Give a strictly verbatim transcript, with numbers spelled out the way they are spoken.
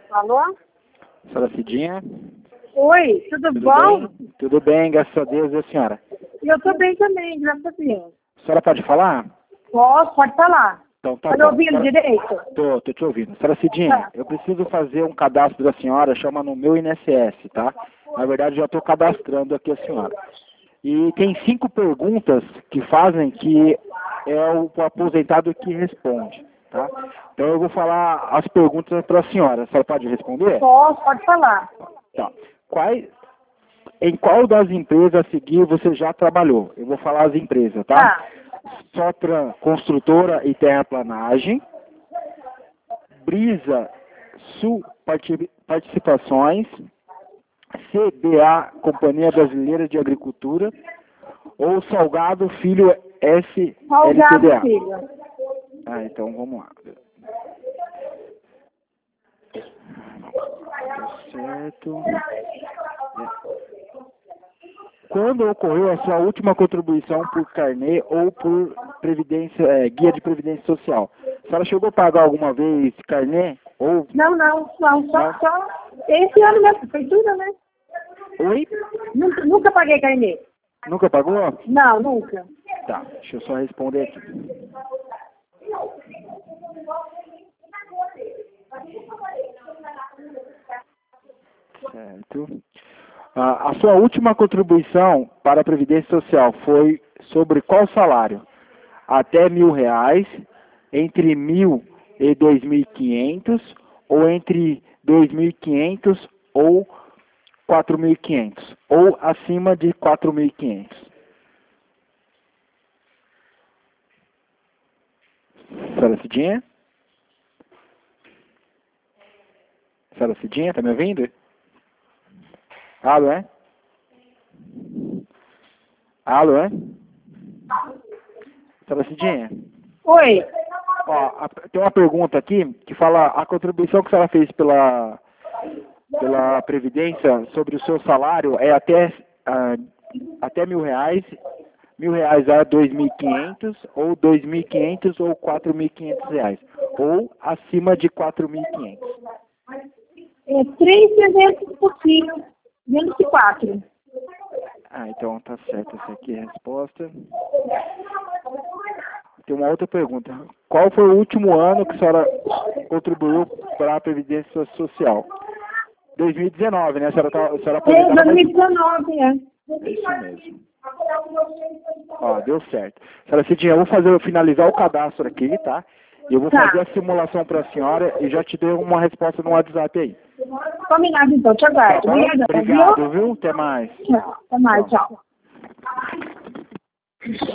Alô? Senhora Cidinha? Oi, tudo, Tudo bom? bem? Tudo bem, graças a Deus. E a senhora? Eu tô bem também, graças a Deus. A senhora pode falar? Posso, pode falar. Então tá Tá me bom. ouvindo Senhora- direito? Tô, tô te ouvindo. Senhora Cidinha, Tá. eu preciso fazer um cadastro da senhora, chama no meu I N S S, tá? Na verdade, já estou cadastrando aqui a senhora. E tem cinco perguntas que fazem que é o, o aposentado que responde, tá? Então eu vou falar as perguntas para a senhora. A senhora pode responder? Posso, pode falar. Tá. Quais, em qual das empresas a seguir você já trabalhou? Eu vou falar as empresas, tá? Tá. Sotran Construtora e Terraplanagem, Brisa Sul Parti- Participações, C B A Companhia Brasileira de Agricultura ou Salgado Filho S L T D Salgado, A? filho. Ah, então vamos lá. Tá certo. É. Quando ocorreu a sua última contribuição por carnê ou por previdência, é, guia de previdência social? A senhora chegou a pagar alguma vez carnê? Ou Não, não, não, só, Não? só esse ano mesmo, prefeitura, né? oi? Nunca, nunca paguei carnê. Nunca pagou? Não, nunca. Tá, deixa eu só responder aqui. Certo. Ah, a sua última contribuição para a Previdência Social foi sobre qual salário? Até mil reais, entre mil e dois mil e quinhentos, ou entre dois mil e quinhentos ou quatro mil e quinhentos, ou acima de quatro mil e quinhentos. Senhora Cidinha? Senhora Cidinha, tá me ouvindo? Alô, é? Alô, é? Senhora Cidinha? Oi. Ó, a- tem uma pergunta aqui que fala a contribuição que a senhora fez pela, pela Previdência sobre o seu salário é até, ah, até mil reais, mil reais a dois mil e quinhentos, ou dois mil e quinhentos ou quatro mil e quinhentos reais, ou acima de quatro mil e quinhentos. É três trezentos por quilo, menos que quatro. Ah, então tá certo, essa aqui é a resposta. Tem uma outra pergunta. Qual foi o último ano que a senhora contribuiu para a Previdência Social? dois mil e dezenove, né? A senhora, tá, a senhora É, aposentada, dois mil e mas... dezenove, é. É isso mesmo. Ó, deu certo. Senhora Cidinha, eu vou fazer, eu finalizar o cadastro aqui, tá? E eu vou Tá. fazer a simulação para a senhora e já te dou uma resposta no WhatsApp aí. Combinado então, te Tá aguardo. bom? Obrigada, Obrigado, viu? viu? Até mais. Tchau. Até mais, tchau.